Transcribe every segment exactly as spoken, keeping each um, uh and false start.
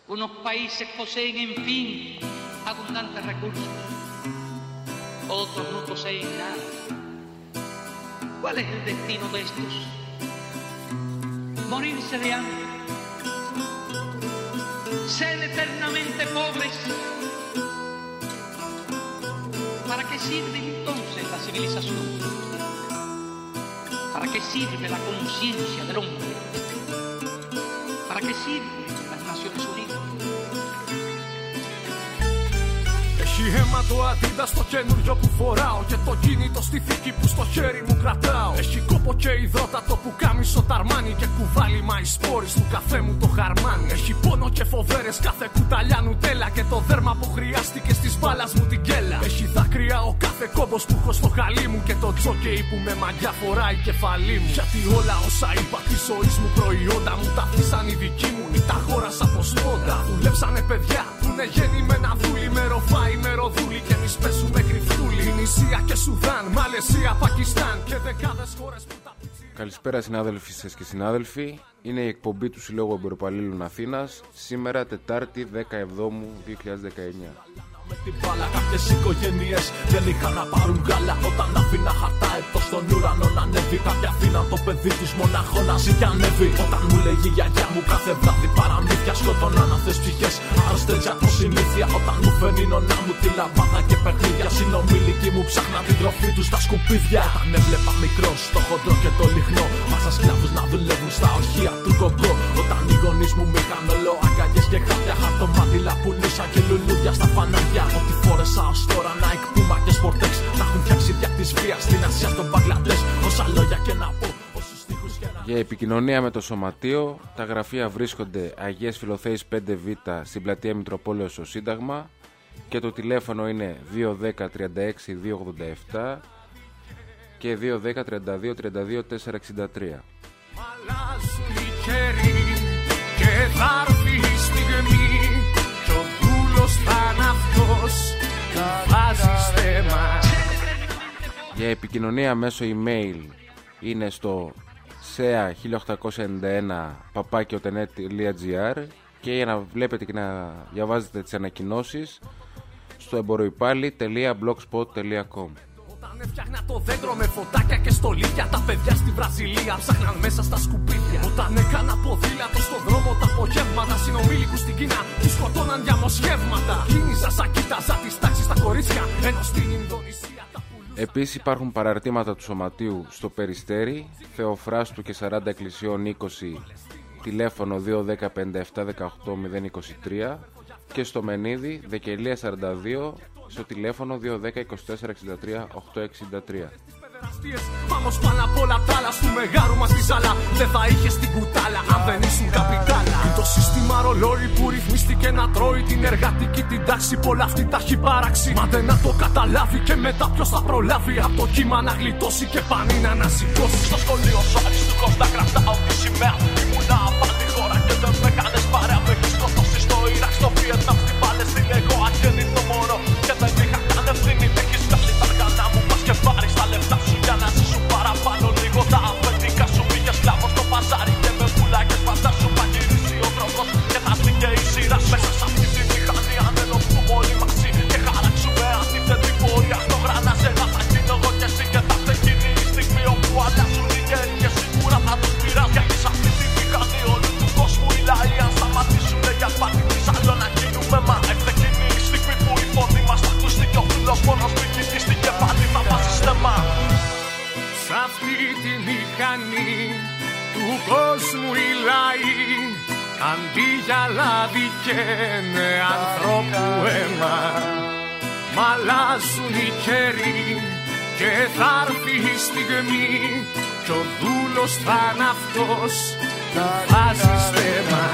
Unos países poseen, en fin, abundantes recursos. Otros no poseen nada. ¿Cuál es el destino de estos? Morirse de hambre. Ser eternamente pobres. ¿Para qué sirve entonces la civilización? ¿Para qué sirve la conciencia del hombre? ¿Para qué sirven las Naciones Unidas? Έχει αίμα το Adidas στο καινούριο που φοράω και το κίνητο στη θήκη που στο χέρι μου κρατάω. Έχει κόπο και υδρότατο που κάμισο ταρμάνι και κουβάλι μαϊσπόρι του καφέ μου το χαρμάνι. Έχει πόνο και φοβέρες κάθε κουταλιά νουτέλα και το δέρμα που χρειάστηκε στις μπάλας μου την κέλα. Έχει δάκρυα ο κάθε κόμπος που έχω στο χαλί μου και το τζόκεϊ που με μαγιά φοράει κεφαλή μου. Γιατί όλα όσα είπα τη ζωή μου προϊόντα μου τα αφήσαν οι δικοί μου ή τα αγόρασα από σπόντα. Δουλέψανε παιδιά που είναι γεννημένα δούλοι με ροφάι. Με ροδούλη και εμείς πέσουμε κρυφτούλη. Ινησία και Σουδάν, Μαλαισία, Πακιστάν και δεκάδες χώρες που τα... Καλησπέρα συνάδελφοι σας και συνάδελφοι. Είναι η εκπομπή του Συλλόγου Εμποροπαλλήλων Αθήνας. Σήμερα Τετάρτη δέκα Εβδόμου δύο χιλιάδες δεκαεννιά. Με την μπάλα κάποιες οικογένειες δεν είχαν να πάρουν γάλα. Όταν άφηνα χαρτά εδώ στον ουρανό να ανέβει, κάποια αφήναν το παιδί τους μονάχο να ζει και ανέβει. Όταν μου λέγει η γιαγιά μου κάθε βράδυ παραμύθια, σκοτώναν αυτές ψυχές άρρωστες για το συνήθεια. Όταν μου φέρνει η νονά μου τη λαμπάδα και παιχνίδια, συνομιλικοί μου ψάχναν την τροφή τους στα σκουπίδια. Όταν έβλεπα μικρός το χοντρό και το λιχνό, μάσα σκλάβους να δουλεύουν στα ορχεία του κοκκό. Όταν οι γονείς μου μ' είχαν όλο αγκαλιές και χάπια, χαρτομάτιλα πουλούσα και λουλούδια στα φανάρια. Ό,τι φόρεσα ως τώρα, Nike, Puma και Sportex, να έχουν φτιάξει δια της βίας στην Ασία, στον Μπαγκλαντές. Όσα λόγια και να πω, όσους στίχους και να... Για επικοινωνία με το Σωματείο, τα γραφεία βρίσκονται Αγίας Φιλοθέης πέντε Β στην πλατεία Μητροπόλεως στο Σύνταγμα και το τηλέφωνο είναι δύο ένα μηδέν τριάντα έξι δύο ογδόντα επτά και δύο ένα μηδέν τριάντα δύο τριάντα δύο τετρακόσια εξήντα τρία. Αλλάζουν οι καιροί και θα έρθει η στιγμή κι ο δούλος θα είναι αυτός που βάζει στέμα. Για επικοινωνία μέσω email είναι στο σεα χίλια οκτακόσια ενενήντα ένα παπάκι οτενετ τελεία τζι άρ και για να βλέπετε και να διαβάζετε τις ανακοινώσεις στο εμποροϊπάλληλοι τελεία blogspot τελεία com. Όταν έφτιαχνα το δέντρο με φωτάκια και στολίδια, τα παιδιά στη Βραζιλία ψάχναν μέσα στα σκουπίδια. Όταν έκανα ποδήλατο στον δρόμο τα απογεύματα, συνομήλικους στην Κίνα τους σκοτώναν διαμοσχεύματα. Κίνησα σαν κοίταζα τις τάξεις στα κορίτσια, ενώ στην Ινδονησία τα πουλούσαν. Επίσης υπάρχουν παραρτήματα του Σωματείου στο Περιστέρι, Θεοφράστου και σαράντα Εκκλησιών είκοσι, τηλέφωνο δύο ένα μηδέν πέντε επτά δεκαοκτώ μηδέν είκοσι τρία και στο Μενίδη, Δεκελία σαράντα δύο, στο τηλέφωνο δύο ένα μηδέν είκοσι τέσσερα εξήντα τρία οκτακόσια εξήντα τρία. Vamos πάνω απ' όλα τα άλλα του μεγάρου μας τη ζάλα. Δεν θα είχες την κουτάλα αν δεν ήσουν καπιτάλα. Είναι το σύστημα ρολόι που ρυθμίστηκε να τρώει την εργατική την τάξη. Πολλά αυτή τα έχει παράξει. Μα δεν να το καταλάβει και μετά ποιος θα προλάβει. Από το κύμα να γλιτώσει και πάνει να ανασηκώσει. Στο σχολείο σου αριστούχος να κρατάω τη σημαία. Ήμουνα απάντη χώρα και δεν με κάνες παρέα. Με έχεις σκοτώσει στο Ιράκ, στο Βιετνάμ, στην Παλαιστίνη. Εγώ αγέννητο μωρό και δεν είχα καν ευθύνη. Με έχεις βγάλει τα αργανά μου, πας και πάρεις τα λεφτά σου για να ζήσουν παραπάνω. Λίγο τα αφεντικά σου πήγε σκλάβος στο παζάρι και με πουλάκες φαντάσου θα γυρίσει ο τρόπος και θα έρθει και η σειρά μέσα σ' αυτή τη μηχανή. Αν ενωθούμε όλοι μαζί και χαράξουμε αντίθετη πορεία στο γρανάζελα, θα γίνω εγώ και εσύ και θα φτεκίνει η στιγμή όπου αλλάζουν οι γέροι και σίγουρα θα τους πειράζει. Γιατί σ' αυτή τη μηχανή όλου του κόσμου οι λαοί αν σταματήσουνε για σπάτι της άλλο να γίνουμε μα. Ευτεκίνει η στιγμή που η φωνή μας θα ακουστεί και ο φίλος μόνος μην κοιτήσει και πάλι θα βάζει στεμά. Σ' αυτή τη μηχανή του κόσμου οι λαοί αντί για λάδι καίνε ανθρώπου αίμα. Μ' αλλάζουν οι καιροί και θα έρθει η στιγμή κι ο δούλος θα είναι αυτός που βάζει στέμα.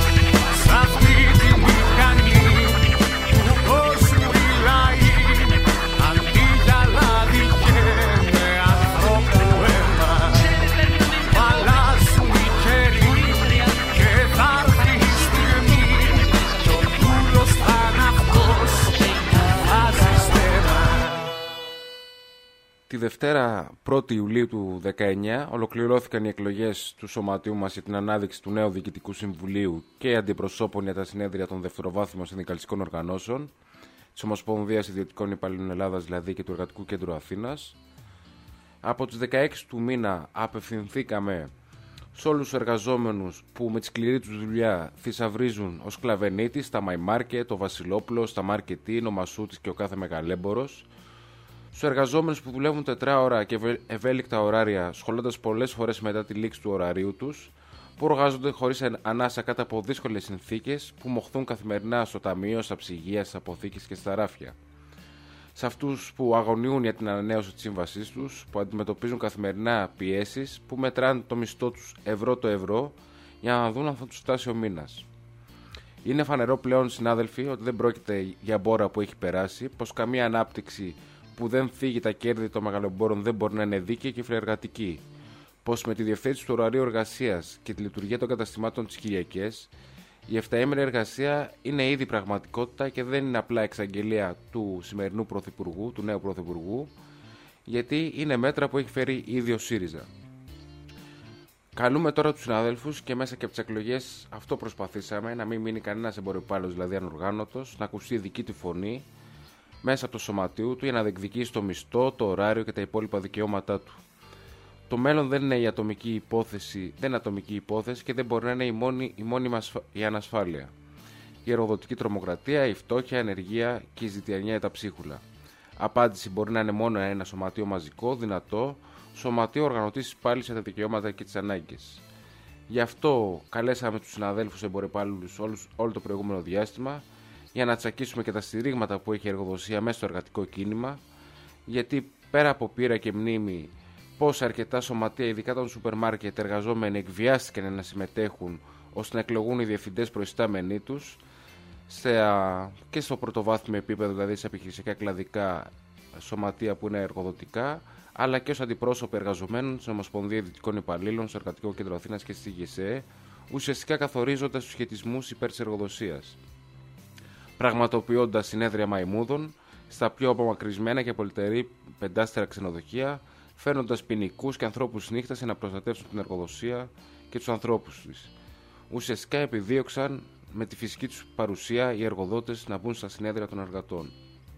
Σ' αυτή τη μηχανή του κόσμου οι λαοί αντί για λάδι καίνε ανθρώπου αίμα. Μ' αλλάζουν οι καιροί και θα έρθει η στιγμή κι ο δούλος θα είναι αυτός που βάζει στέμα. Τη Δευτέρα πρώτη Ιουλίου του δεκαεννιά ολοκληρώθηκαν οι εκλογές του Σωματείου μας για την ανάδειξη του νέου Διοικητικού Συμβουλίου και αντιπροσώπων για τα συνέδρια των δευτεροβάθμιων συνδικαλιστικών οργανώσεων της Ομοσπονδίας Ιδιωτικών Υπαλλήλων Ελλάδας, δηλαδή, και του Εργατικού Κέντρου Αθήνας. Από τις δεκαέξι του μήνα απευθυνθήκαμε σε όλους τους εργαζόμενους που με τη σκληρή τους δουλειά θησαυρίζουν ο Σκλαβενίτης, τα My Market, ο Βασιλόπουλος, τα Marketing, ο Μασούτης και ο κάθε μεγαλέμπορος. Στους εργαζόμενους που δουλεύουν τετράωρα και ευέλικτα ωράρια, σχολώντας πολλές φορές μετά τη λήξη του ωραρίου τους, που εργάζονται χωρίς ανάσα κάτω από δύσκολες συνθήκες, που μοχθούν καθημερινά στο ταμείο, στα ψυγεία, στις αποθήκες και στα ράφια. Σε αυτούς που αγωνιούν για την ανανέωση της σύμβασής τους, που αντιμετωπίζουν καθημερινά πιέσεις, που μετράνε το μισθό τους ευρώ το ευρώ για να δουν αν θα τους φτάσει ο μήνας. Είναι φανερό πλέον, συνάδελφοι, ότι δεν πρόκειται για μπόρα που έχει περάσει, πως καμία ανάπτυξη που δεν φύγει τα κέρδη των μεγαλομπόρων δεν μπορεί να είναι δίκαιη και φιλεργατική. Πως με τη διευθέτηση του ωραρίου εργασίας και τη λειτουργία των καταστημάτων τις Κυριακές, η εφταήμερη εργασία είναι ήδη πραγματικότητα και δεν είναι απλά εξαγγελία του σημερινού πρωθυπουργού, του νέου πρωθυπουργού, γιατί είναι μέτρα που έχει φέρει ήδη ο ΣΥΡΙΖΑ. Καλούμε τώρα τους συναδέλφους και μέσα και από τις εκλογές αυτό προσπαθήσαμε, να μην μείνει κανένας εμποροπάλος, δηλαδή ανοργάνωτος, να ακουστεί η δική του φωνή μέσα από το σωματείο του για να διεκδικήσει το μισθό, το ωράριο και τα υπόλοιπα δικαιώματά του. Το μέλλον δεν είναι η ατομική υπόθεση, δεν είναι ατομική υπόθεση και δεν μπορεί να είναι η μόνη, η μόνη μας η ανασφάλεια. Η εργοδοτική τρομοκρατία, η φτώχεια, η ανεργία και η ζητιανιά για τα ψίχουλα. Απάντηση μπορεί να είναι μόνο ένα σωματείο μαζικό, δυνατό, σωματείο οργανωτής πάλι σε τα δικαιώματα και τις ανάγκες. Γι' αυτό καλέσαμε τους συναδέλφους εμπορεπάλληλους όλο το προηγούμενο διάστημα, για να τσακίσουμε και τα στηρίγματα που έχει η εργοδοσία μέσα στο εργατικό κίνημα, γιατί πέρα από πείρα και μνήμη, πως αρκετά σωματεία, ειδικά των σούπερ μάρκετ, εργαζόμενοι εκβιάστηκαν να συμμετέχουν ώστε να εκλογούν οι διευθυντές προϊστάμενοι τους και στο πρωτοβάθμιο επίπεδο, δηλαδή σε επιχειρησιακά κλαδικά σωματεία που είναι εργοδοτικά, αλλά και ως αντιπρόσωποι εργαζομένων στην Ομοσπονδία Ιδιωτικών Υπαλλήλων, στο Εργατικό Κέντρο Αθήνας και στη ΓΕΣΕ, ουσιαστικά καθορίζοντας τους σχετισμούς υπέρ της εργοδοσίας. Πραγματοποιώντας συνέδρια μαϊμούδων στα πιο απομακρυσμένα και πολυτερή πεντάστερα ξενοδοχεία, φέρνοντας ποινικούς και ανθρώπους νύχτας για να προστατεύσουν την εργοδοσία και τους ανθρώπους της. Ουσιαστικά επιδίωξαν με τη φυσική τους παρουσία οι εργοδότες να μπουν στα συνέδρια των εργατών.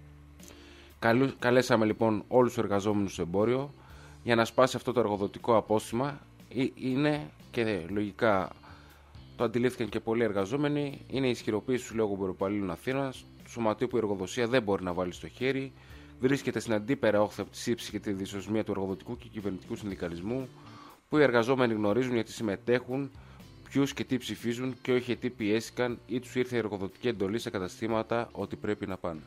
Καλέσαμε λοιπόν όλους τους εργαζόμενους στο εμπόριο για να σπάσει αυτό το εργοδοτικό απόστημα. Είναι και λογικά το αντιλήφθηκαν και πολλοί εργαζόμενοι, είναι η ισχυροποίηση του Συλλόγου Εμποροπαλλήλων Αθήνας, του σωματείου που η εργοδοσία δεν μπορεί να βάλει στο χέρι, βρίσκεται στην αντίπερα όχθη από τη σύψη και τη δυσοσμία του εργοδοτικού και κυβερνητικού συνδικαλισμού, που οι εργαζόμενοι γνωρίζουν γιατί συμμετέχουν, ποιους και τι ψηφίζουν και όχι τι πιέστηκαν ή τους ήρθε η εργοδοτική εντολή σε καταστήματα ότι πρέπει να πάνε.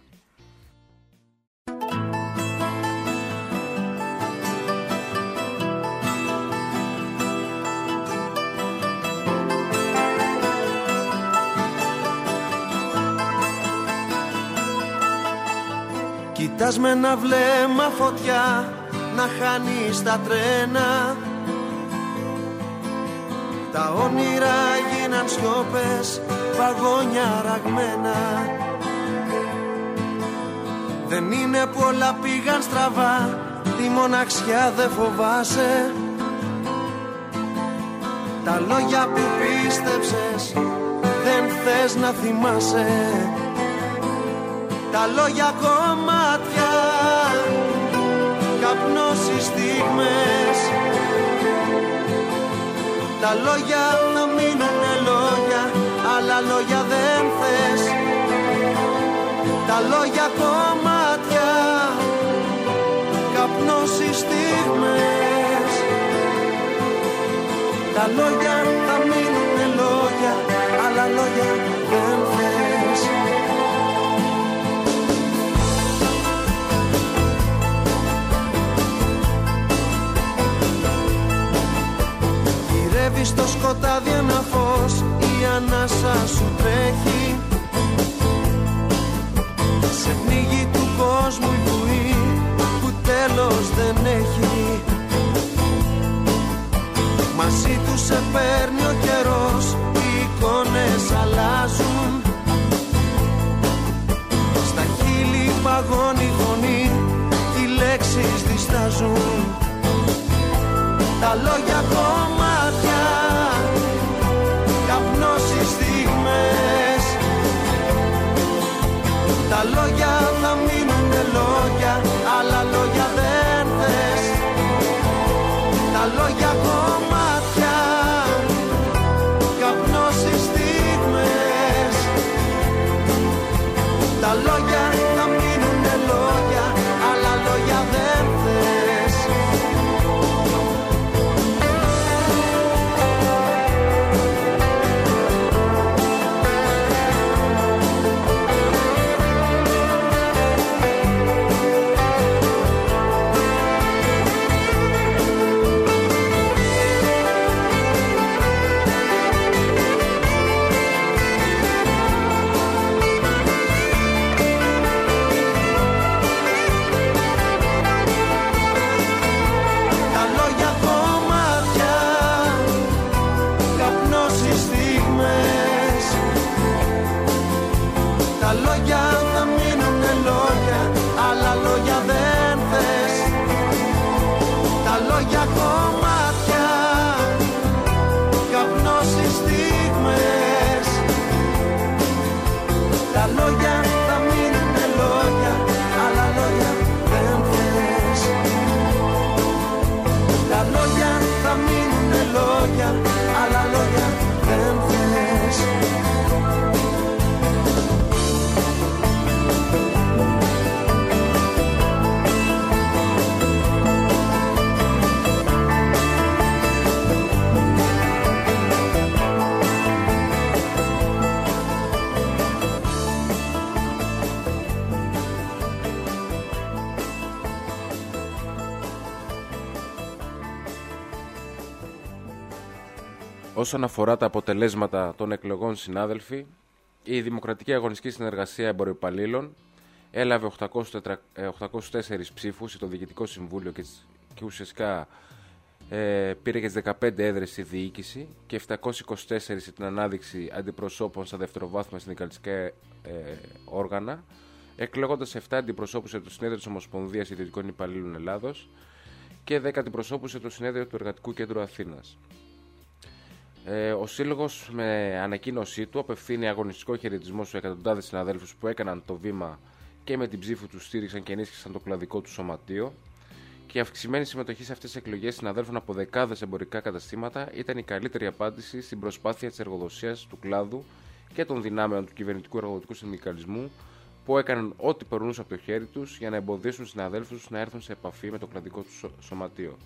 Κοιτάς με ένα βλέμμα φωτιά να χάνεις τα τρένα. Τα όνειρα γίναν σιώπες, βαγόνια ραγμένα. Δεν είναι πολλά πήγαν στραβά, τη μοναξιά δεν φοβάσαι. Τα λόγια που πίστεψες δεν θες να θυμάσαι. Τα λόγια κομμάτια, καπνός οι στιγμές. Τα λόγια θα μείνουνε λόγια, άλλα λόγια δεν θες. Τα λόγια κομμάτια, καπνός οι στιγμές. Τα λόγια θα μείνουνε λόγια, άλλα λόγια δεν θες. Στο σκοτάδι ένα φως, η ανάσα σου τρέχει. Σε πνίγει του κόσμου η βουή που τέλος δεν έχει. Μαζί του σε παίρνει ο καιρός, οι εικόνες αλλάζουν. λόγια θα μείνουνε λόγια, άλλα λόγια δεν θες. Τα λόγια κομμάτια, καπνός οι στιγμές. Τα λόγια θα μείνουνε λόγια, άλλα λόγια δεν θες. Όσον αφορά τα αποτελέσματα των εκλογών, συνάδελφοι, η Δημοκρατική Αγωνιστική Συνεργασία Εμποροϊπαλλήλων έλαβε οκτακόσιους τέσσερις ψήφους στο Διοικητικό Συμβούλιο και, και ουσιαστικά ε, πήρε και τις δεκαπέντε έδρες στη διοίκηση και επτακόσιες είκοσι τέσσερις στην ανάδειξη αντιπροσώπων στα δευτεροβάθμια συνδικαλιστικά ε, όργανα, εκλέγοντας επτά αντιπροσώπους σε το Συνέδριο της Ομοσπονδίας Ιδιωτικών Υπαλλήλων Ελλάδος και δέκα αντιπροσώπους σε το Συνέδριο του Εργατικού Κέντρου Αθήνας. Ε, ο Σύλλογος με ανακοίνωσή του απευθύνει αγωνιστικό χαιρετισμό στους εκατοντάδες συναδέλφους που έκαναν το βήμα και με την ψήφου τους στήριξαν και ενίσχυσαν το κλαδικό του σωματείο, και η αυξημένη συμμετοχή σε αυτές τις εκλογές συναδέλφων από δεκάδες εμπορικά καταστήματα ήταν η καλύτερη απάντηση στην προσπάθεια της εργοδοσίας του κλάδου και των δυνάμεων του κυβερνητικού εργοδοτικού συνδικαλισμού που έκαναν ό,τι περνούσε από το χέρι τους για να εμποδίσουν συναδέλφους να έρθουν σε επαφή με το κλαδικό του σωματείο.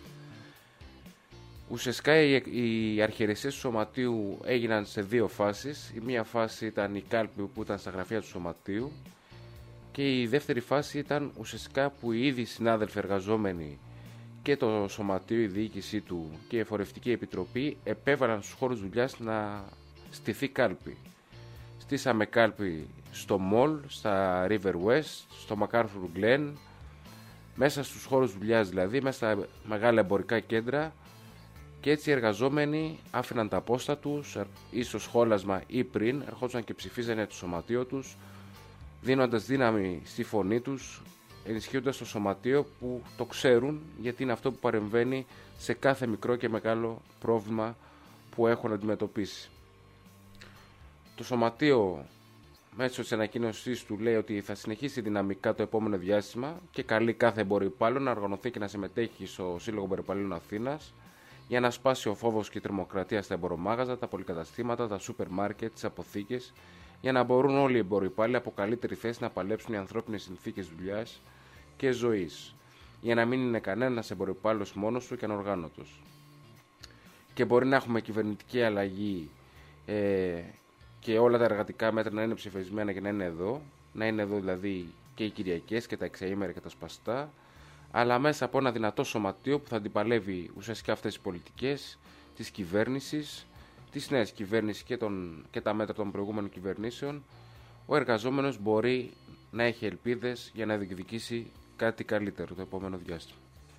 Ουσιαστικά οι αρχιερεσίες του σωματείου έγιναν σε δύο φάσεις. Η μία φάση ήταν η κάλπη που ήταν στα γραφεία του σωματείου και η δεύτερη φάση ήταν ουσιαστικά που οι ίδιοι συνάδελφοι εργαζόμενοι και το σωματείο, η διοίκησή του και η εφορευτική επιτροπή επέβαλαν στους χώρους δουλειάς να στηθεί κάλπη. Στήσαμε κάλπη στο Μολ, στα River West, στο MacArthur Glen, μέσα στους χώρους δουλειάς δηλαδή, μέσα στα μεγάλα εμπορικά κέντρα. Και έτσι οι εργαζόμενοι άφηναν τα πόστα τους ή στο σχόλασμα ή πριν, ερχόντουσαν και ψηφίζανε το σωματείο τους, δίνοντας δύναμη στη φωνή τους, ενισχύοντας το σωματείο που το ξέρουν, γιατί είναι αυτό που παρεμβαίνει σε κάθε μικρό και μεγάλο πρόβλημα που έχουν αντιμετωπίσει. Το σωματείο μέσω της ανακοίνωσής του λέει ότι θα συνεχίσει δυναμικά το επόμενο διάστημα και καλεί κάθε εμποροϊπάλληλο να οργανωθεί και να συμμετέχει στο Σύλλογο Εμποροϊπαλλήλων Αθήνας, για να σπάσει ο φόβος και η τρομοκρατία στα εμπορομάγαζα, τα πολυκαταστήματα, τα σούπερ μάρκετ, τις αποθήκες, για να μπορούν όλοι οι εμποροϊπάλληλοι από καλύτερη θέση να παλέψουν οι ανθρώπινες συνθήκες δουλειάς και ζωής, για να μην είναι κανένας εμποροϊπάλληλος μόνος του και ανοργάνωτος. Και μπορεί να έχουμε κυβερνητική αλλαγή ε, και όλα τα εργατικά μέτρα να είναι ψηφισμένα και να είναι εδώ, να είναι εδώ δηλαδή και οι Κυριακές και τα εξαήμερα και τα σπαστά, αλλά μέσα από ένα δυνατό σωματείο που θα αντιπαλεύει ουσιαστικά αυτές τις πολιτικές της κυβέρνησης, της νέας κυβέρνησης και, τον, και τα μέτρα των προηγούμενων κυβερνήσεων, ο εργαζόμενος μπορεί να έχει ελπίδες για να διεκδικήσει κάτι καλύτερο το επόμενο διάστημα.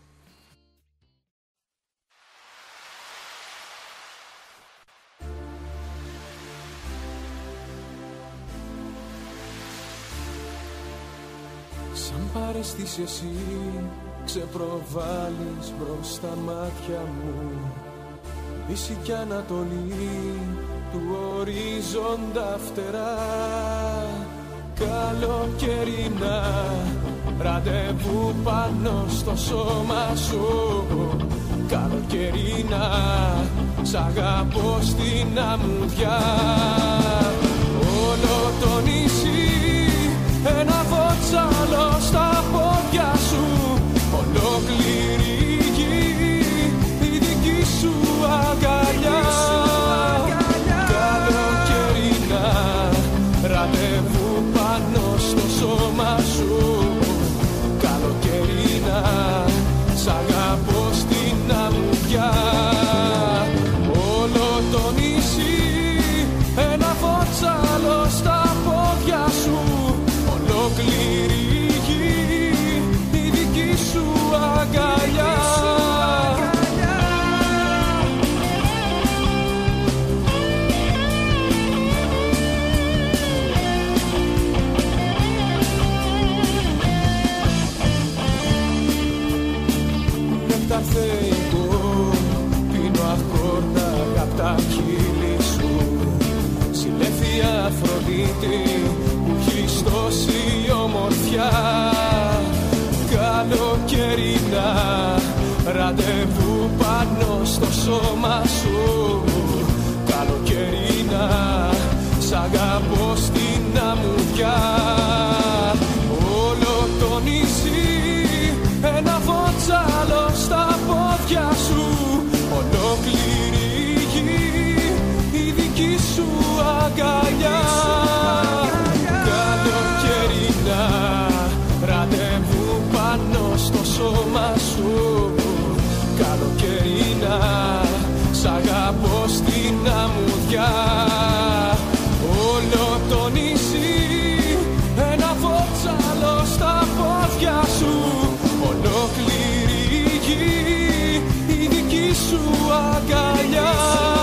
Σαν παρεστείς εσύ ξεπροβάλλεις μπρος στα μάτια μου, Δύση κι Ανατολή του ορίζοντα φτερά. Καλό καλοκαιρινά. Ραντεβού πάνω στο σώμα σου. Καλοκαιρινά, σ' αγαπώ στην αμμουδιά. Όλο το νησί, ένα βότσαλο στα πόδια σου. Ολόκληρη γη, η δική σου αγκαλιά. Καλοκαιρινά, ραντεβού πάνω στο σώμα σου. Καλοκαιρινά, σ' αγαπώ στην αμμουδιά. Όλο το νησί, ένα βότσαλο στα πόδια σου. Ολόκληρη γη, η δική σου αγκαλιά. Νέκταρ θεϊκό, πίνω αχόρτα απ' τα χείλη σου. Συλλέφθη Αφροδίτη που έχεις τόση ομορφιά. Καλοκαιρινά, ραντεβού πάνω στο σώμα σου. Καλοκαιρινά, σ' αγαπώ στην αμμουδιά. Όλο το νησί, ένα βότσαλο στα πόδια σου. Ολόκληρη γη, η δική σου αγκαλιά. Καλοκαιρινά, ραντεβού πάνω στο σώμα σου. Καλοκαιρινά, σ' αγαπώ στην αμμουδιά. Όλο το νησί, ένα βότσαλο στα πόδια σου. Ολόκληρη γη, η δική σου αγκαλιά.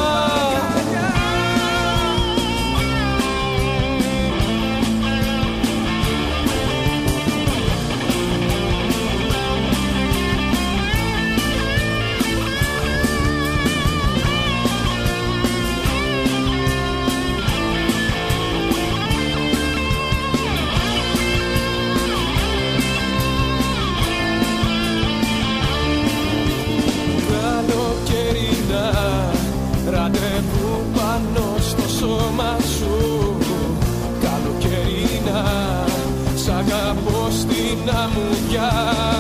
Ραντεβού πάνω στο σώμα σου. Καλοκαιρινά, σ' αγαπώ στην αμμουδιά.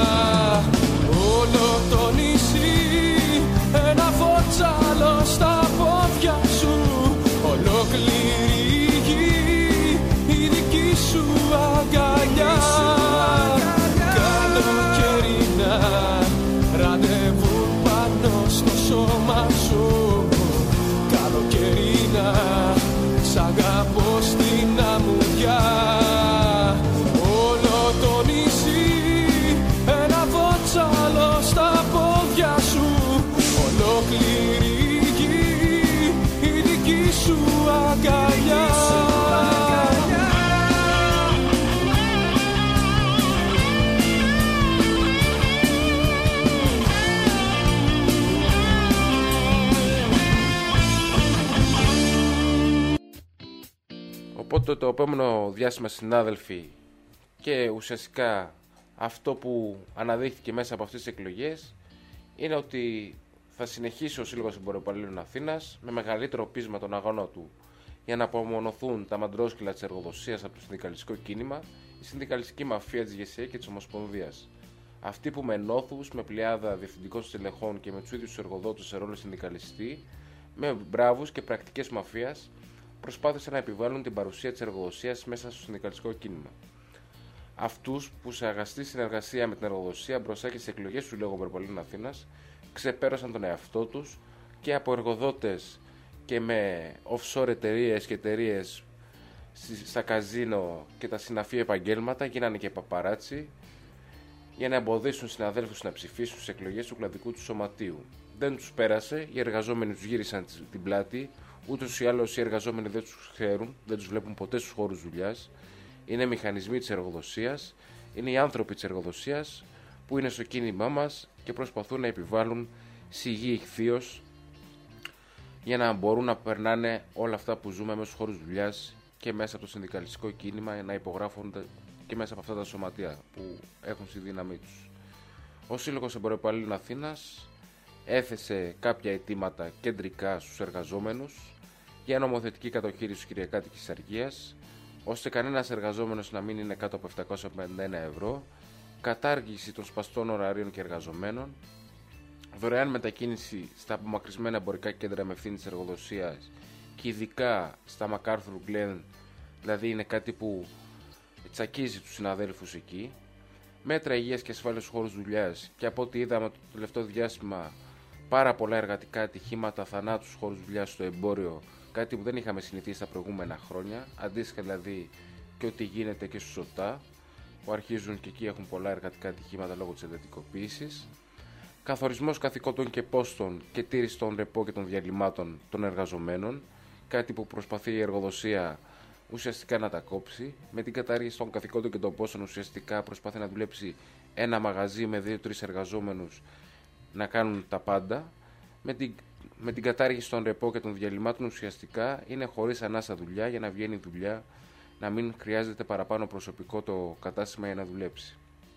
Όλο το νησί, ένα βότσαλο στα πόδια σου. Ολόκληρη γη, η δική σου αγκαλιά. Καλοκαιρινά, ραντεβού πάνω στο σώμα σου. Καλοκαιρινά, σ' αγαπώ στην αμμουδιά. Όλο το νησί, ένα βότσαλο στα πόδια σου. Ολόκληρη γη, η δική σου αγκαλιά. Οπότε το επόμενο διάστημα, συνάδελφοι, και ουσιαστικά αυτό που αναδείχθηκε μέσα από αυτές τις εκλογές είναι ότι θα συνεχίσει ο Σύλλογος Εμποροπαλλήλων Αθήνας με μεγαλύτερο πείσμα τον αγώνα του για να απομονωθούν τα μαντρόσκυλα της εργοδοσίας από το συνδικαλιστικό κίνημα, η συνδικαλιστική μαφία της ΓΕΣΕ και της Ομοσπονδίας. Αυτοί που με νόθους, με πλειάδα διευθυντικών στελεχών και με τους ίδιους τους εργοδότες σε ρόλο συνδικαλιστή, με μπράβους και πρακτικές μαφίας, προσπάθησαν να επιβάλλουν την παρουσία της εργοδοσίας μέσα στο συνδικαλιστικό κίνημα. Αυτούς που σε αγαστή συνεργασία με την εργοδοσία μπροστά και στις εκλογές του Συλλόγου Εμποροπαλλήλων Αθήνας ξεπέρασαν τον εαυτό τους και από εργοδότες και με offshore εταιρείες και εταιρείες στα καζίνο και τα συναφή επαγγέλματα γίνανε και παπαράτσι για να εμποδίσουν συναδέλφους να ψηφίσουν στις εκλογές του κλαδικού του σωματείου. Δεν τους πέρασε, οι εργαζόμενοι τους γύρισαν την πλάτη. Ούτως ή άλλως οι εργαζόμενοι δεν τους ξέρουν, δεν τους βλέπουν ποτέ στους χώρους δουλειάς. Είναι μηχανισμοί της εργοδοσίας, είναι οι άνθρωποι της εργοδοσίας που είναι στο κίνημά μας και προσπαθούν να επιβάλλουν σιγή ηχθείως για να μπορούν να περνάνε όλα αυτά που ζούμε μέσα στους χώρους δουλειάς και μέσα από το συνδικαλιστικό κίνημα να υπογράφονται και μέσα από αυτά τα σωματεία που έχουν στη δύναμή τους. Ο Σύλλογος Εμποροπαλλήλων Αθήνας έθεσε κάποια αιτήματα κεντρικά στους εργαζόμενους για νομοθετική κατοχήρωση της κυριακάτικης αργίας, ώστε κανένας εργαζόμενος να μην είναι κάτω από επτακόσια πενήντα ένα ευρώ, κατάργηση των σπαστών ωραρίων και εργαζομένων, δωρεάν μετακίνηση στα απομακρυσμένα εμπορικά κέντρα με ευθύνη της εργοδοσίας και ειδικά στα MacArthur Glen, δηλαδή είναι κάτι που τσακίζει τους συναδέλφους εκεί, μέτρα υγείας και ασφάλειας στους χώρους δουλειάς και από ό,τι είδαμε το τελευταίο διάστημα πάρα πολλά εργατικά ατυχήματα, θανάτους στους χώρους δουλειάς στο εμπόριο, κάτι που δεν είχαμε συνηθίσει τα προηγούμενα χρόνια, αντίστοιχα δηλαδή και ό,τι γίνεται και στους ΟΤΑ, που αρχίζουν και εκεί έχουν πολλά εργατικά ατυχήματα λόγω της εντατικοποίησης. Καθορισμός καθηκόντων και πόστων και τήρηση των ρεπό και των διαλυμάτων των εργαζομένων, κάτι που προσπαθεί η εργοδοσία ουσιαστικά να τα κόψει. Με την κατάργηση των καθηκόντων και των πόστων ουσιαστικά προσπαθεί να δουλέψει ένα μαγαζί με δύο-τρεις εργαζόμενους να κάνουν τα πάντα. Με την, με την κατάργηση των ρεπό και των διαλυμάτων ουσιαστικά είναι χωρίς ανάσα δουλειά για να βγαίνει δουλειά, να μην χρειάζεται παραπάνω προσωπικό το κατάστημα για να δουλέψει.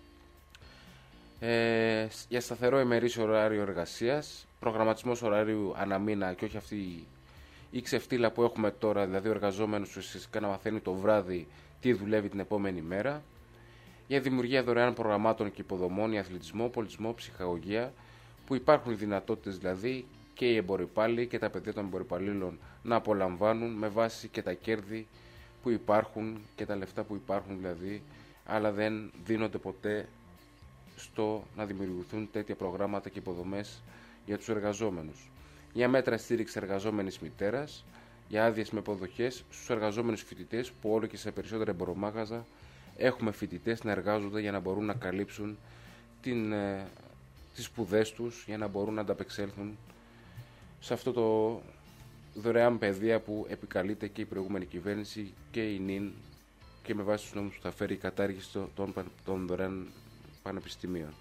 Ε, για σταθερό ημερήσιο ωράριο εργασίας, προγραμματισμός ωραρίου αναμήνα και όχι αυτή η ξεφτύλα που έχουμε τώρα, δηλαδή ο εργαζόμενος ουσιαστικά να μαθαίνει το βράδυ τι δουλεύει την επόμενη μέρα. Για δημιουργία δωρεάν προγραμμάτων και υποδομών για αθλητισμό, πολιτισμό, ψυχαγωγία, που υπάρχουν οι δυνατότητες δηλαδή και οι εμπορυπάλληλοι και τα παιδιά των εμπορυπαλλήλων να απολαμβάνουν με βάση και τα κέρδη που υπάρχουν και τα λεφτά που υπάρχουν δηλαδή, αλλά δεν δίνονται ποτέ στο να δημιουργηθούν τέτοια προγράμματα και υποδομές για τους εργαζόμενους. Για μέτρα στήριξη εργαζόμενης μητέρας, για άδειες με υποδοχές στους εργαζόμενους φοιτητές, που όλο και σε περισσότερα εμπορομάγαζα έχουμε φοιτητές να εργάζονται για να μπορούν να καλύψουν την, ε, τις σπουδές τους, για να μπορούν να ανταπεξέλθουν σε αυτό το δωρεάν παιδεία που επικαλείται και η προηγούμενη κυβέρνηση και η ΝΙΝ, και με βάση τους νόμους που θα φέρει η κατάργηση των, των δωρεάν πανεπιστημίων.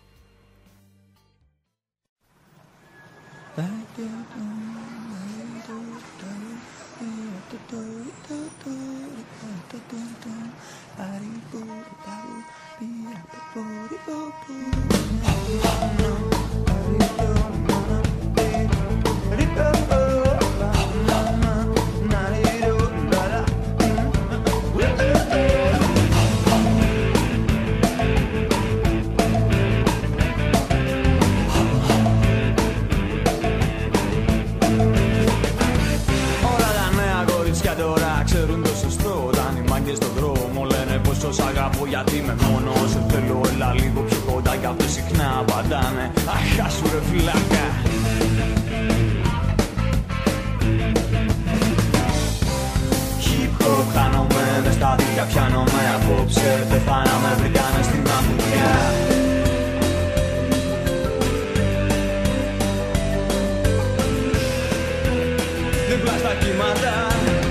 Γιατί με μόνο σε θέλω, έλα λίγο πιο κοντά κι αυτές συχνά απαντάνε. Αχ, άσου ρε φυλάκα. Hip-hop χάνομαι, μες στα δίκτυα πιάνομαι. Απόψε πεθάνα με βρήκανε στην αμμουδιά. Δίπλα στα κύματα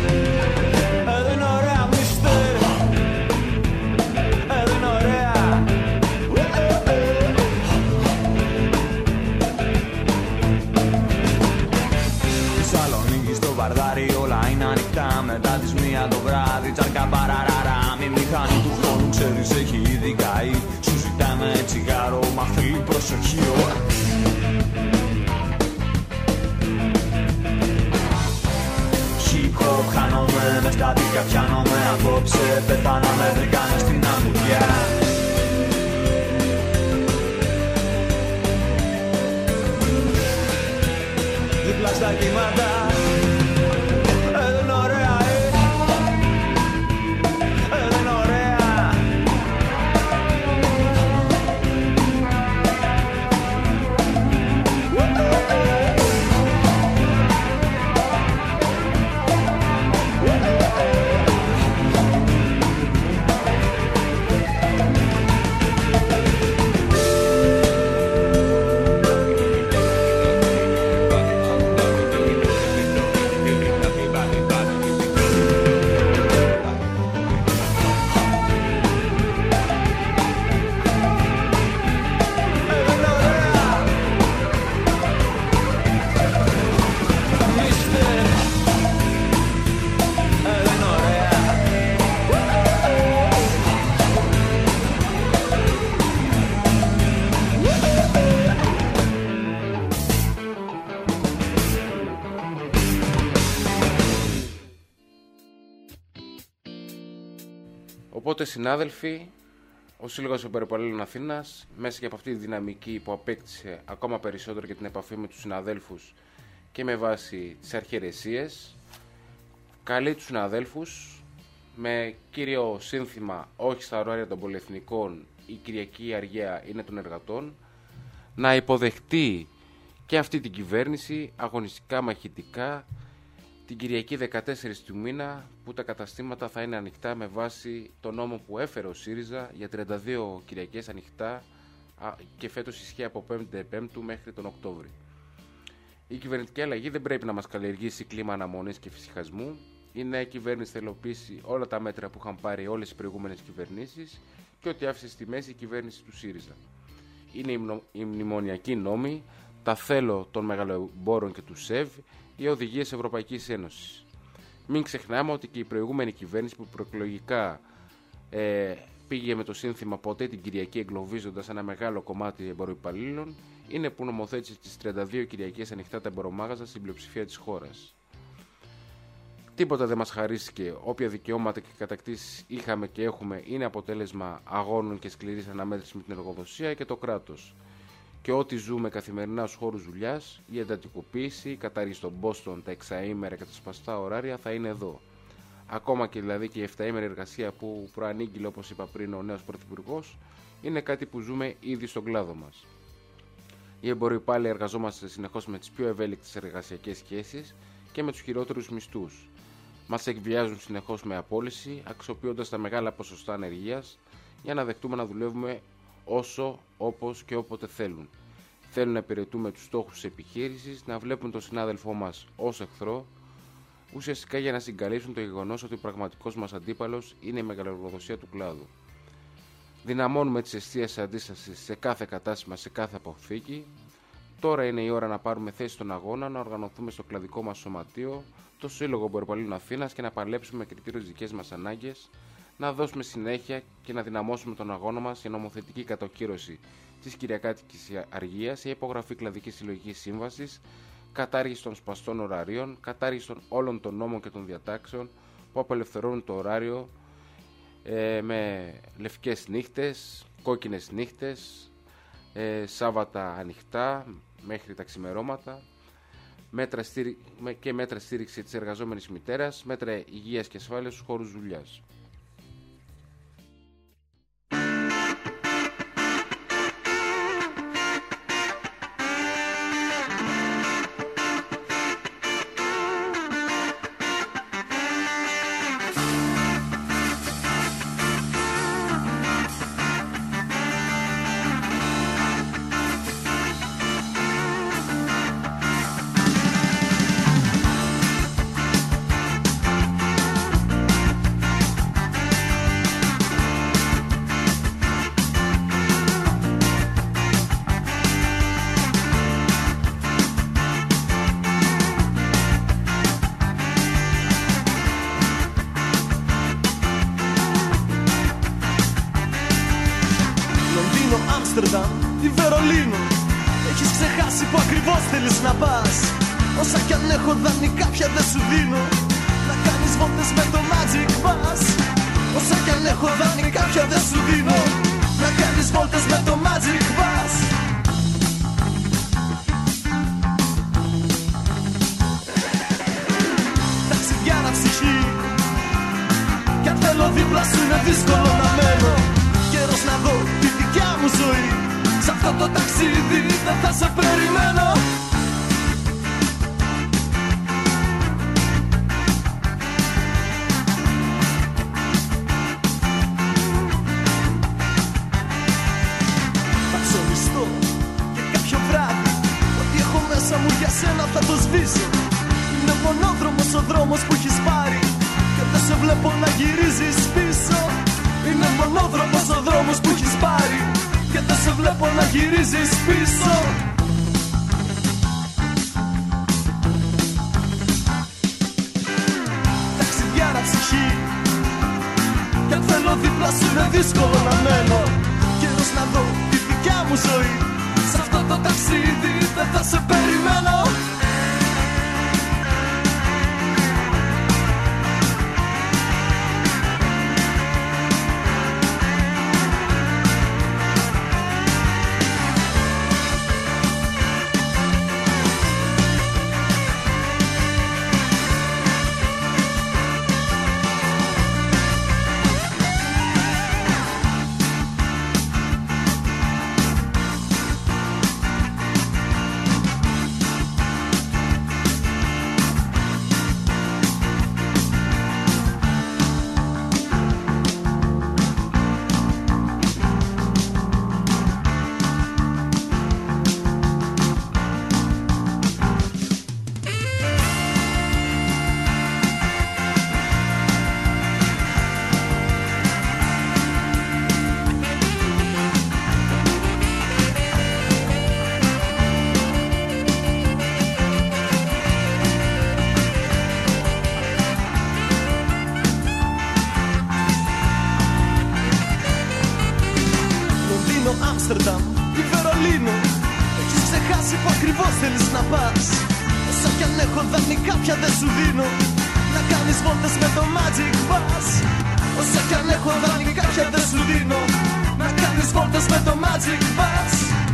όλα είναι ανοιχτά μετά τις μία το βράδυ. Τσάρκα παραράρα, μη μηχανή του χρόνου ξέρεις έχει ήδη καεί. Σου ζητάμε τσιγάρο, μα θέλει προσοχή. Hip-hop χάνομαι, μες στα δίκτυα πιάνομαι. Απόψε πεθάνα με βρήκανε στην αμμουδιά. Δίπλα στα κύματα Οπότε, συνάδελφοι, ο Σύλλογος Εμποροπαλλήλων Αθήνας, μέσα και από αυτή τη δυναμική που απέκτησε ακόμα περισσότερο για την επαφή με τους συναδέλφους και με βάση τις αρχιερεσίες, καλεί τους συναδέλφους με κύριο σύνθημα «Όχι στα ωράρια των πολυεθνικών, η Κυριακή αργία είναι των εργατών», να υποδεχτεί και αυτή την κυβέρνηση αγωνιστικά μαχητικά την Κυριακή δεκατέσσερις του μήνα, που τα καταστήματα θα είναι ανοιχτά με βάση τον νόμο που έφερε ο ΣΥΡΙΖΑ για τριάντα δύο Κυριακές ανοιχτά και φέτος ισχύει από πέμπτη Πέμπτου μέχρι τον Οκτώβρη. Η κυβερνητική αλλαγή δεν πρέπει να μας καλλιεργήσει κλίμα αναμονής και φυσικασμού. Η νέα κυβέρνηση θα υλοποιήσει όλα τα μέτρα που είχαν πάρει όλες οι προηγούμενες κυβερνήσεις και ότι άφησε στη μέση η κυβέρνηση του ΣΥΡΙΖΑ. Είναι οι μνημονιακοί νόμοι, τα θέλω των μεγαλοεμπόρων και του ΣΕΒ, οι οδηγίες Ευρωπαϊκής Ένωσης. Μην ξεχνάμε ότι και η προηγούμενη κυβέρνηση που προεκλογικά ε, πήγε με το σύνθημα «Ποτέ την Κυριακή», εγκλωβίζοντας ένα μεγάλο κομμάτι εμποροπαλλήλων, είναι που νομοθέτησε τις τριάντα δύο Κυριακές ανοιχτά τα εμπορομάγαζα στην πλειοψηφία της χώρας. Τίποτα δεν μας χαρίστηκε. Όποια δικαιώματα και κατακτήσεις είχαμε και έχουμε είναι αποτέλεσμα αγώνων και σκληρής αναμέτρησης με την εργοδοσία και το κράτος. Και ό,τι ζούμε καθημερινά στους χώρους δουλειάς, η εντατικοποίηση, η κατάργηση των πόστων, τα εξαήμερα και τα σπαστά ωράρια θα είναι εδώ. Ακόμα και δηλαδή και η εφταήμερη εργασία που προανήγγειλε, όπως είπα πριν, ο νέος πρωθυπουργός, είναι κάτι που ζούμε ήδη στον κλάδο μας. Οι εμποροπάλληλοι εργαζόμαστε συνεχώς με τις πιο ευέλικτες εργασιακές σχέσεις και με τους χειρότερους μισθούς. Μας εκβιάζουν συνεχώς με απόλυση, αξιοποιώντας τα μεγάλα ποσοστά ανεργίας για να δεχτούμε να δουλεύουμε όσο, όπως και όποτε θέλουν. Θέλουν να υπηρετούμε τους στόχους της επιχείρησης, να βλέπουν τον συνάδελφό μας ως εχθρό, ουσιαστικά για να συγκαλύψουν το γεγονός ότι ο πραγματικός μας αντίπαλος είναι η μεγαλοεργοδοσία του κλάδου. Δυναμώνουμε τις αιστείες αντίστασης σε κάθε κατάστημα, σε κάθε αποθήκη. Τώρα είναι η ώρα να πάρουμε θέση στον αγώνα, να οργανωθούμε στο κλαδικό μας σωματείο, το Σύλλογο Εμποροπαλλήλων Αθήνας, και να παλέψουμε με κριτήριο τις δικές μας ανάγκες, να δώσουμε συνέχεια και να δυναμώσουμε τον αγώνα μας για νομοθετική κατοχύρωση της Κυριακάτικης αργίας, η υπογραφή κλαδικής συλλογικής σύμβασης, κατάργηση των σπαστών ωραρίων, κατάργηση των όλων των νόμων και των διατάξεων που απελευθερώνουν το ωράριο ε, με λευκές νύχτες, κόκκινες νύχτες, ε, Σάββατα ανοιχτά μέχρι τα ξημερώματα, μέτρα στήρι... και μέτρα στήριξη της εργαζόμενης μητέρας, μέτρα υγείας και ασφάλειας στους χώρους δουλειάς. Ή Βερολίνο, έχεις ξεχάσει που ακριβώς θέλεις να πας. Όσα κι αν έχω δανεικά πια δεν σου δίνω, να κάνεις βόλτες με το Magic Bus. Όσα κι αν έχω δανεικά πια δεν σου δίνω, να κάνεις βόλτες με το Magic Bus. Ταξιδιάρα ψυχή, κι αν θέλω δίπλα σου είναι δύσκολο να μένω. Καιρός να δω τη δικιά μου ζωή, σ' αυτό το ταξίδι δεν θα σε περιμένω. Θα ψωνιστώ και κάποιο βράδυ, ό,τι έχω μέσα μου για σένα θα το σβήσω. Είναι μονόδρομος ο δρόμος που έχεις πάρει και δεν σε βλέπω να γυρίζεις πίσω. Είναι μονόδρομος ο δρόμος που έχεις πάρει και δεν σε βλέπω να γυρίζεις πίσω. Ταξιδιάρα ψυχή, κι αν θέλω δίπλα σου είναι δύσκολο να μένω. Καιρός να δω τη δικιά μου ζωή, σ' αυτό το ταξίδι δεν θα σε περιμένω. Άμστερνταμ ή Βερολίνο. Έχεις ξεχάσει που ακριβώς θέλεις να πας. Όσα κι αν έχω δανεικά πια δεν σου δίνω. Να κάνεις βόλτες με το Magic Bus. Όσα κι αν έχω δανεικά πια δεν σου δίνω. Να κάνεις βόλτες με το Magic Bus.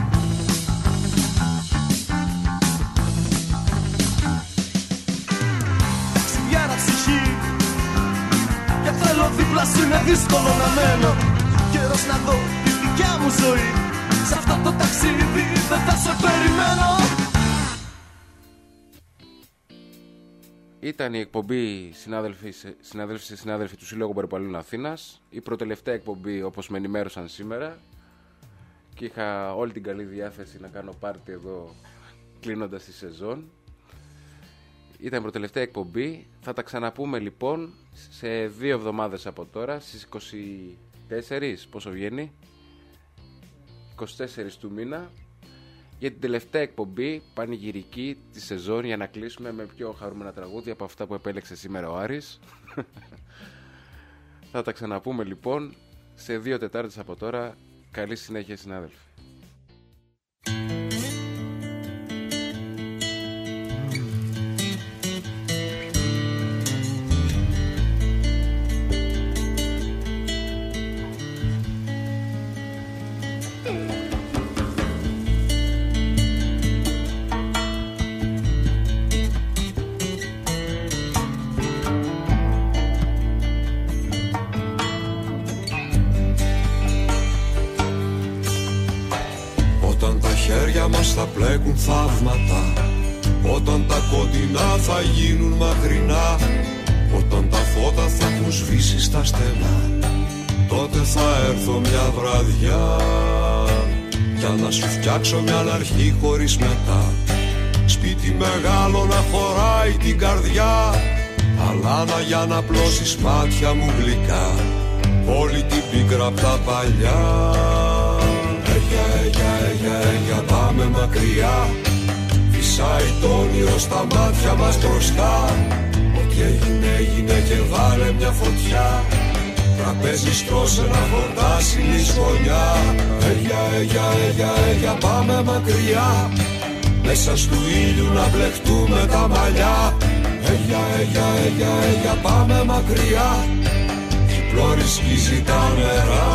Ξυπιάρα ψυχή, και θέλω δίπλα σου είναι δύσκολο να μένω. Καιρός να δω τη δικιά μου ζωή. Σ' αυτό το ταξίδι δεν θα σε περιμένω. Ήταν η εκπομπή συνάδελφοι, συνάδελφοι σε συνάδελφοι του Συλλόγου Περπαλούν Αθήνας. Η προτελευταία εκπομπή, όπως με ενημέρωσαν σήμερα. Και είχα όλη την καλή διάθεση να κάνω πάρτι εδώ κλείνοντας τη σεζόν. Ήταν η προτελευταία εκπομπή. Θα τα ξαναπούμε λοιπόν σε δύο εβδομάδες από τώρα, στις είκοσι τέσσερις, πόσο βγαίνει, είκοσι τέσσερις του μήνα, για την τελευταία εκπομπή πανηγυρική τη σεζόν, για να κλείσουμε με πιο χαρούμενα τραγούδια από αυτά που επέλεξε σήμερα ο Άρης. Θα τα ξαναπούμε λοιπόν σε δύο Τετάρτες από τώρα. Καλή συνέχεια, συνάδελφοι. Μας θα πλέκουν θαύματα, όταν τα κοντινά θα γίνουν μακρινά, όταν τα φώτα θα έχουν σβήσει στα στενά, τότε θα έρθω μια βραδιά για να σου φτιάξω μια αρχή χωρίς μετά. Σπίτι μεγάλο να χωράει την καρδιά, αλάνα για να πλώσεις μάτια μου γλυκά, όλη την πίκρα απ' τα παλιά. Έγια, έγια, έγια, έγια, πάμε μακριά. Φυσάει το όνειρο στα μάτια μας μπροστά. Ό,τι έγινε, έγινε και βάλε μια φωτιά. Τραπέζι στρώσε να χορτάσει λησμονιά. Έγια, έγια, έγια, έγια, πάμε μακριά. Μέσα στου ήλιου να μπλεχτούμε τα μαλλιά. Έγια, έγια, έγια, έγια, πάμε μακριά. Η πλώρη σκίζει τα νερά.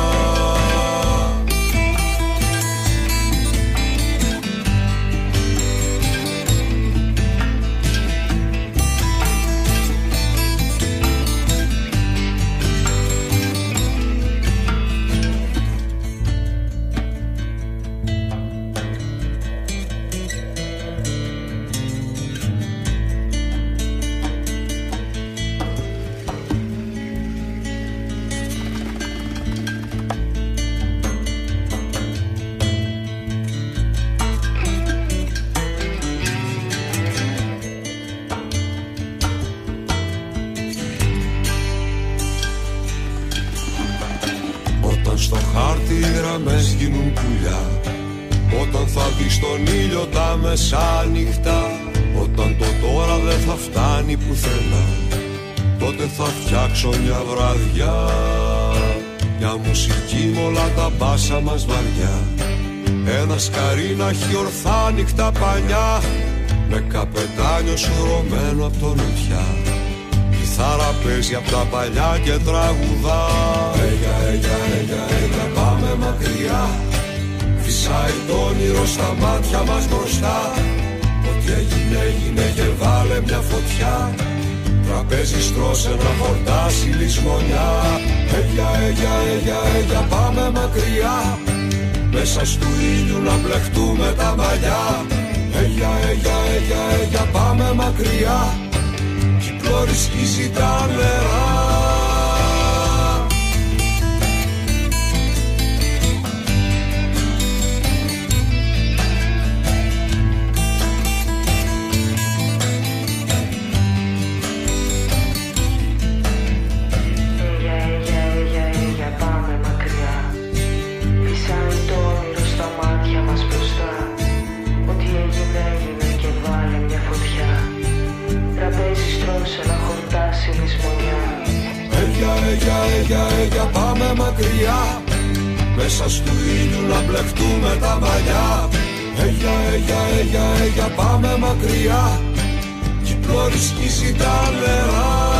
Γίνουν πουλιά, όταν θα δεις τον ήλιο τα μεσάνυχτα, όταν το τώρα δεν θα φτάνει πουθενά, τότε θα φτιάξω μια βραδιά, μια μουσική με όλα τα μπάσα μας βαριά. Ένα σκαρί να έχει ορθά νύχτα παλιά, με καπετάνιο σουρωμένο απ' το νοτιά. Κιθάρα παίζει απ' τα παλιά και τραγουδά. Έγια, έγια, έγια, έγια, πάμε μακριά. Φυσάει το όνειρο στα μάτια μας μπροστά. Ό,τι έγινε, έγινε και βάλε μια φωτιά. Τραπέζι στρώσε να χορτάσει λησμονιά. Έγια, έγια, έγια, έγια, πάμε μακριά. Μέσα στου ήλιου να μπλεχτούμε τα μαλλιά. Έγια, έγια, έγια, έγια, πάμε μακριά. Η πλώρη σκίζει τα νερά. Έγια, έγια, έγια, πάμε μακριά. μέσα στου ήλιου να μπλεχτούμε τα μαλλιά. Έγια, έγια, έγια, έγια, πάμε μακριά. Κι η πλώρη σκίζει τα νερά.